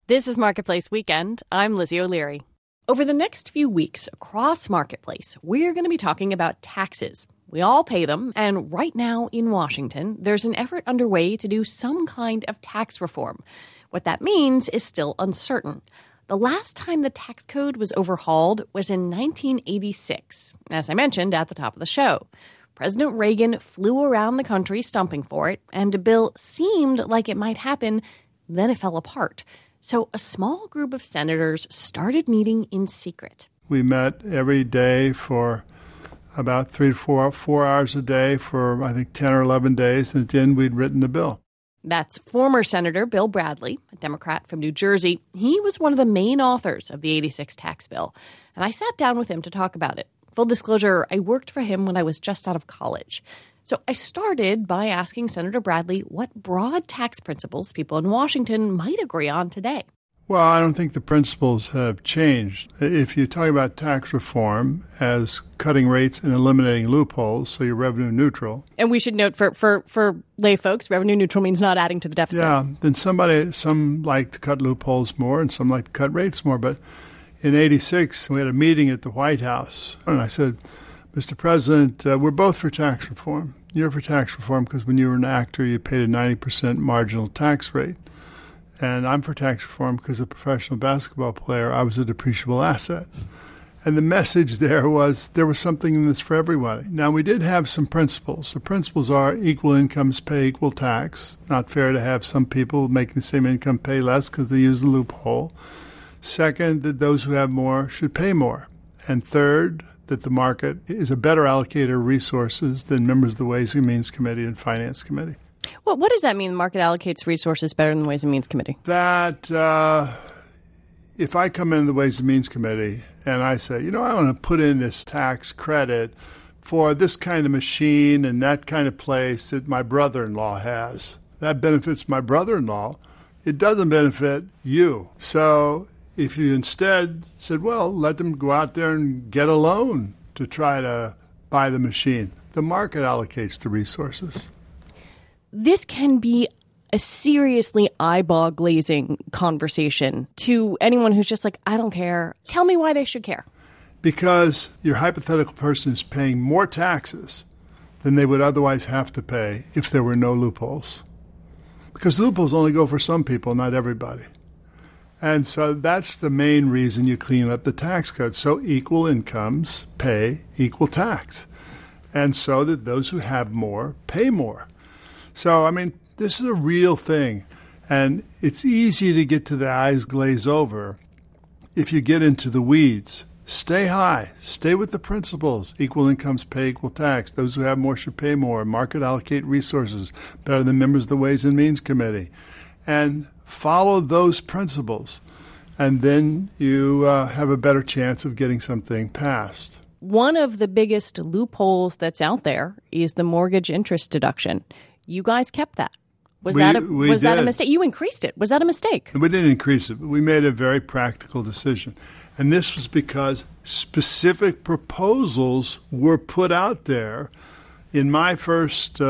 This is Marketplace Weekend. I'm Lizzie O'Leary. Over the next few weeks across Marketplace, we're going to be talking about taxes. We all pay them, and right now in Washington, there's an effort underway to do some kind of tax reform. What that means is still uncertain. The last time the tax code was overhauled was in 1986, as I mentioned at the top of the show. President Reagan flew around the country stumping for it, and a bill seemed like it might happen, then it fell apart. So a small group of senators started meeting in secret. We met every day for about 3 to 4 hours a day for, I think, 10 or 11 days. And at the end, we'd written the bill. That's former Senator Bill Bradley, a Democrat from New Jersey. He was one of the main authors of the 86 tax bill. And I sat down with him to talk about it. Full disclosure, I worked for him when I was just out of college. So I started by asking Senator Bradley what broad tax principles people in Washington might agree on today. Well, I don't think the principles have changed. If you talk about tax reform as cutting rates and eliminating loopholes, so you're revenue neutral. And we should note for lay folks, revenue neutral means not adding to the deficit. Yeah, then some like to cut loopholes more and some like to cut rates more. But in 86, we had a meeting at the White House, and I said, Mr. President, we're both for tax reform. You're for tax reform because when you were an actor, you paid a 90% marginal tax rate. And I'm for tax reform because as a professional basketball player, I was a depreciable asset. And the message there was something in this for everybody. Now, we did have some principles. The principles are equal incomes pay equal tax. Not fair to have some people making the same income pay less because they use the loophole. Second, that those who have more should pay more. And third, that the market is a better allocator of resources than members of the Ways and Means Committee and Finance Committee. Well, what does that mean, the market allocates resources better than the Ways and Means Committee? That if I come into the Ways and Means Committee and I say, I want to put in this tax credit for this kind of machine and that kind of place that my brother-in-law has, that benefits my brother-in-law. It doesn't benefit you. So if you instead said, well, let them go out there and get a loan to try to buy the machine, the market allocates the resources. This can be a seriously eyeball-glazing conversation to anyone who's just like, I don't care. Tell me why they should care. Because your hypothetical person is paying more taxes than they would otherwise have to pay if there were no loopholes. Because loopholes only go for some people, not everybody. And so that's the main reason you clean up the tax code. So equal incomes pay equal tax. And so that those who have more pay more. So, this is a real thing. And it's easy to get to the eyes glaze over if you get into the weeds. Stay high. Stay with the principles. Equal incomes pay equal tax. Those who have more should pay more. Market allocate resources better than members of the Ways and Means Committee. And follow those principles. And then you have a better chance of getting something passed. One of the biggest loopholes that's out there is the mortgage interest deduction. You guys kept that. Was that a mistake? You increased it. Was that a mistake? We didn't increase it, but we made a very practical decision. And this was because specific proposals were put out there. In my first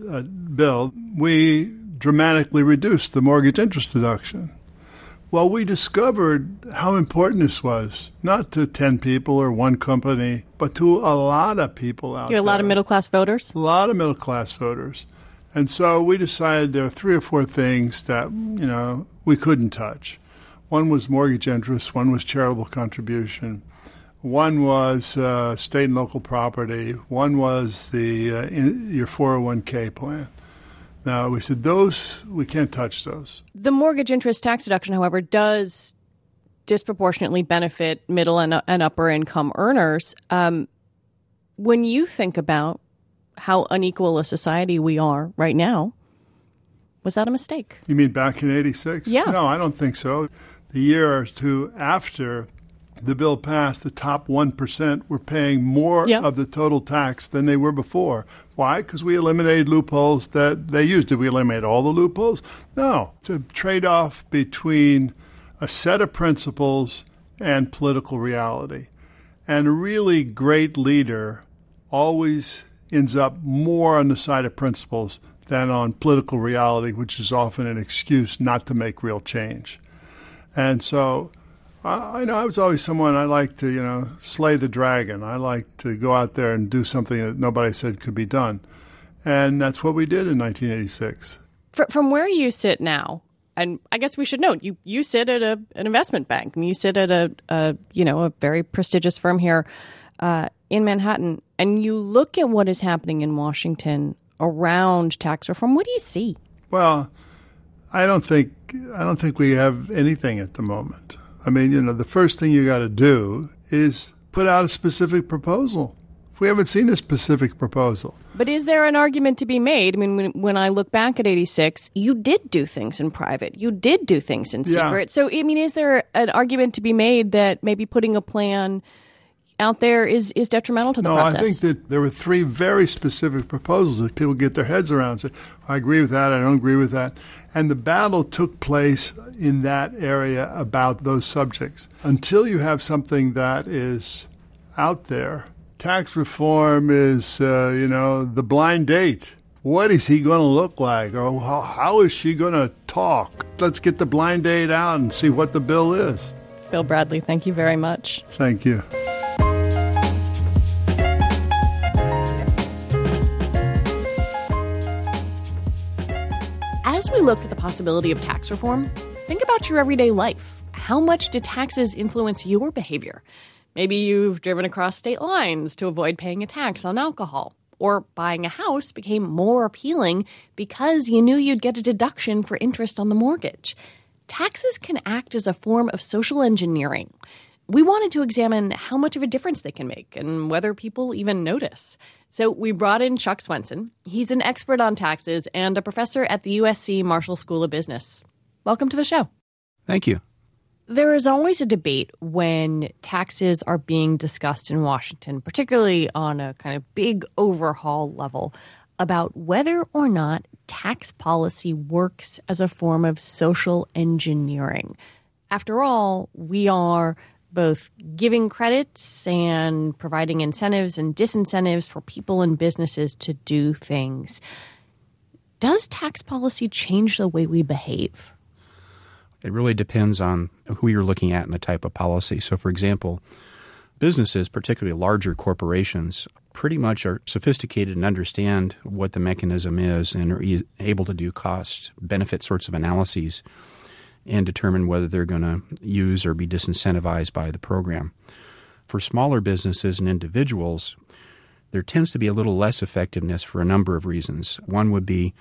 bill, we dramatically reduced the mortgage interest deduction. Well, we discovered how important this was, not to 10 people or one company, but to a lot of people out there. A lot of middle-class voters? A lot of middle-class voters. And so we decided there are 3 or 4 things that, we couldn't touch. One was mortgage interest. One was charitable contribution. One was state and local property. One was your 401k plan. Now, we said we can't touch those. The mortgage interest tax deduction, however, does disproportionately benefit middle and upper income earners. When you think about how unequal a society we are right now, was that a mistake? You mean back in 86? Yeah. No, I don't think so. The year or two after the bill passed, the top 1% were paying more of the total tax than they were before. Why? Because we eliminated loopholes that they used. Did we eliminate all the loopholes? No. It's a trade-off between a set of principles and political reality. And a really great leader always ends up more on the side of principles than on political reality, which is often an excuse not to make real change. And so I was always someone I liked to, slay the dragon. I liked to go out there and do something that nobody said could be done. And that's what we did in 1986. From where you sit now, and I guess we should note, you sit at an investment bank. I mean, you sit at a very prestigious firm here in Manhattan, and you look at what is happening in Washington around tax reform. What do you see? Well, I don't think we have anything at the moment. I mean, the first thing you got to do is put out a specific proposal. We haven't seen a specific proposal. But is there an argument to be made? I mean, when I look back at 86, you did do things in private. You did do things in secret. So, I mean, is there an argument to be made that maybe putting a plan out there is detrimental to the process? No, I think that there were three very specific proposals that people get their heads around. Say, I agree with that, I don't agree with that. And the battle took place in that area about those subjects. Until you have something that is out there, tax reform is, the blind date. What is he going to look like? Or how is she going to talk? Let's get the blind date out and see what the bill is. Bill Bradley, thank you very much. Thank you. As we look at the possibility of tax reform, think about your everyday life. How much do taxes influence your behavior? Maybe you've driven across state lines to avoid paying a tax on alcohol. Or buying a house became more appealing because you knew you'd get a deduction for interest on the mortgage. Taxes can act as a form of social engineering. We wanted to examine how much of a difference they can make and whether people even notice. So we brought in Chuck Swenson. He's an expert on taxes and a professor at the USC Marshall School of Business. Welcome to the show. Thank you. There is always a debate when taxes are being discussed in Washington, particularly on a kind of big overhaul level, about whether or not tax policy works as a form of social engineering. After all, we are both giving credits and providing incentives and disincentives for people and businesses to do things. Does tax policy change the way we behave? It really depends on who you're looking at and the type of policy. So, for example, businesses, particularly larger corporations, pretty much are sophisticated and understand what the mechanism is and are able to do cost-benefit sorts of analyses and determine whether they're going to use or be disincentivized by the program. For smaller businesses and individuals, there tends to be a little less effectiveness for a number of reasons. One would be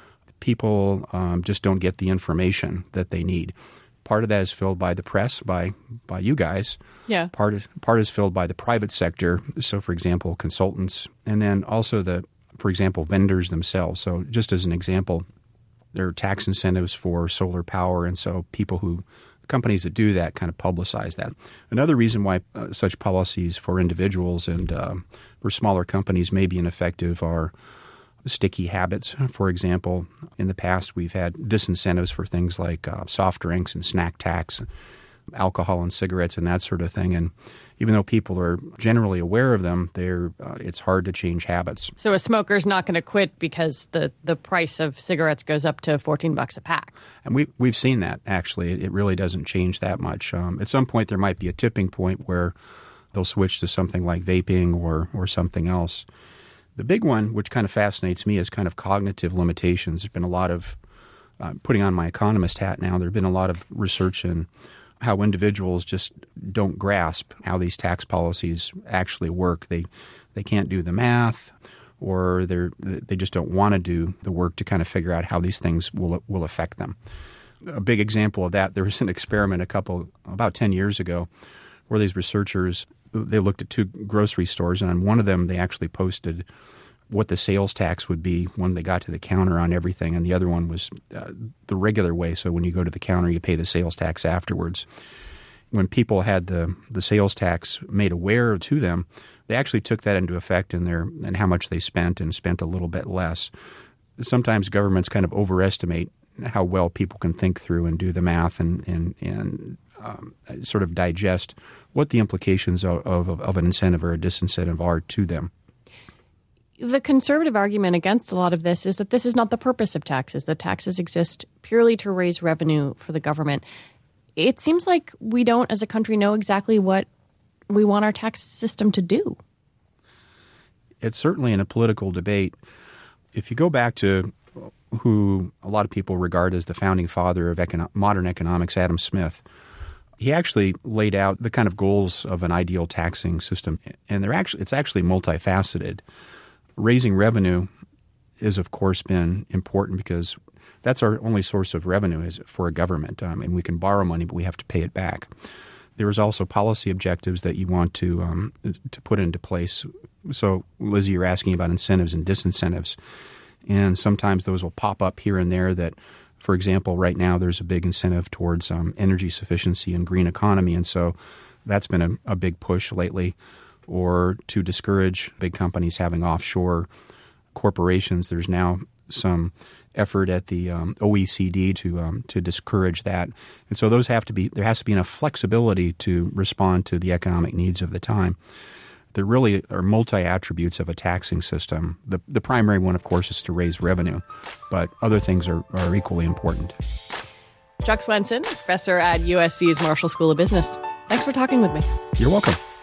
people just don't get the information that they need. Part of that is filled by the press, by you guys. Yeah. Part is filled by the private sector. So, for example, consultants, and then also for example, vendors themselves. So, just as an example, there are tax incentives for solar power, and so companies that do that kind of publicize that. Another reason why such policies for individuals and for smaller companies may be ineffective are sticky habits. For example, in the past, we've had disincentives for things like soft drinks and snack tax, alcohol and cigarettes and that sort of thing. And even though people are generally aware of them, it's hard to change habits. So a smoker's not going to quit because the price of cigarettes goes up to $14 a pack. And we've seen that, actually. It really doesn't change that much. At some point, there might be a tipping point where they'll switch to something like vaping or something else. The big one, which kind of fascinates me, is kind of cognitive limitations. There's been a lot of, putting on my economist hat now, there have been a lot of research in how individuals just don't grasp how these tax policies actually work. They can't do the math, or they just don't want to do the work to kind of figure out how these things will affect them. A big example of that, there was an experiment about 10 years ago where these researchers, they looked at two grocery stores, and on one of them they actually posted what the sales tax would be when they got to the counter on everything, and the other one was the regular way. So when you go to the counter, you pay the sales tax afterwards. When people had the sales tax made aware to them, they actually took that into effect in how much they spent, and spent a little bit less. Sometimes governments kind of overestimate how well people can think through and do the math and sort of digest what the implications of an incentive or a disincentive are to them. The conservative argument against a lot of this is that this is not the purpose of taxes, that taxes exist purely to raise revenue for the government. it seems like we don't, as a country, know exactly what we want our tax system to do. It's certainly in a political debate. If you go back to who a lot of people regard as the founding father of modern economics, Adam Smith, he actually laid out the kind of goals of an ideal taxing system, and it's actually multifaceted. Raising revenue has, of course, been important because that's our only source of revenue is for a government. We can borrow money, but we have to pay it back. There is also policy objectives that you want to put into place. So, Lizzie, you're asking about incentives and disincentives, and sometimes those will pop up here and there that, for example, right now there's a big incentive towards energy sufficiency and green economy, and so that's been a big push lately. Or to discourage big companies having offshore corporations, there's now some effort at the OECD to discourage that, and so there has to be enough flexibility to respond to the economic needs of the time. There really are multi-attributes of a taxing system. The primary one, of course, is to raise revenue, but other things are equally important. Chuck Swenson, professor at USC's Marshall School of Business. Thanks for talking with me. You're welcome.